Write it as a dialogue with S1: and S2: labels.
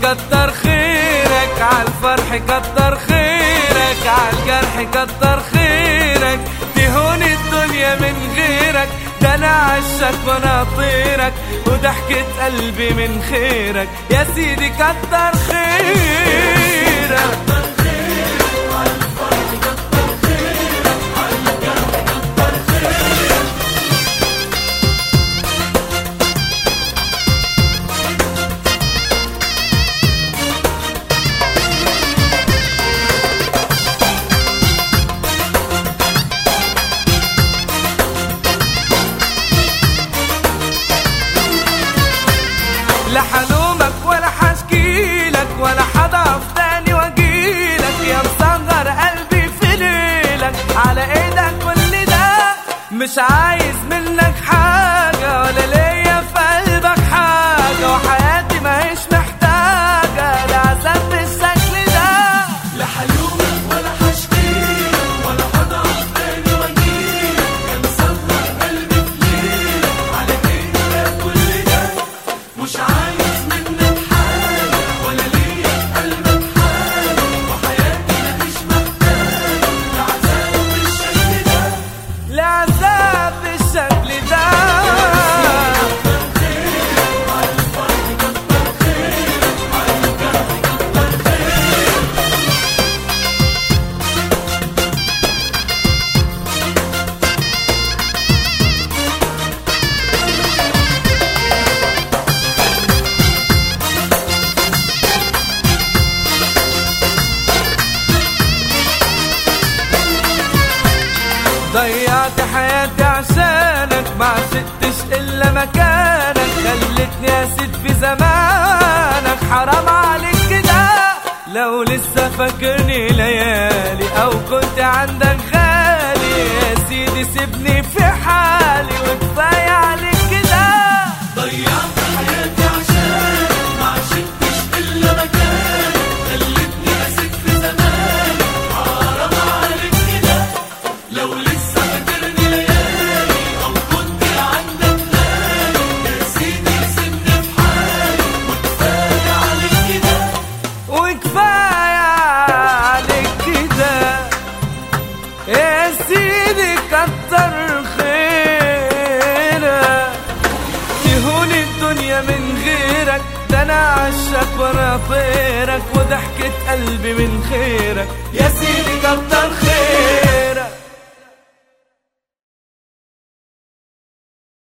S1: كتر خيرك، عالفرح كتر خيرك، عالجرح كتر خيرك، تهون الدنيا من غيرك، ده انا عشك وانا طيرك، وضحكة قلبي من خيرك، يا سيدي كتر خيرك. لا حلومك ولا حشكيلك ولا حضعف تاني واجيلك، يا مصغر قلبي في ليلك، على ايدك كل ده، مش عايز منك حاجة ولا ليا في قلبك حاجة، وحياتي ماهيش محتاجة لعذاب بالشكل ده.
S2: لا حلومك ولا حشكيلك ولا حضعف تاني واجيلك، يا مصغر قلبي في ليلك، على ايدك كل ده، مش عايز منك حاجة ولا ليا في قلبك حاجة، وحياتي ماهيش محتاجة لعذاب بالشكل ده،
S1: لعذاب بالشكل ده. ضيعت حياتي عشانك، ما عشقتش الا مكانك، خلتني اسيد في زمانك، حرام عليك كده، لو لسه فاكرني ليالي او كنت عندك غالي، يا سيدي سيبني في حالي وكفايه عليك كده.
S2: ضيعت حياتي عشانك، ما عشقتش الا مكانك، خلتني اسيد في زمانك، حرام عليك كده، لو لسه فاكرني ليالي او كنت عندك غالي، يا سيدي سيبني في حالي وكفايه عليك كده،
S1: وكفايه عليك كده، يا سيدي كتر خيرك، تهون الدنيا من غيرك، ده انا عشك وانا طيرك، وضحكة قلبي من خيرك، يا سيدي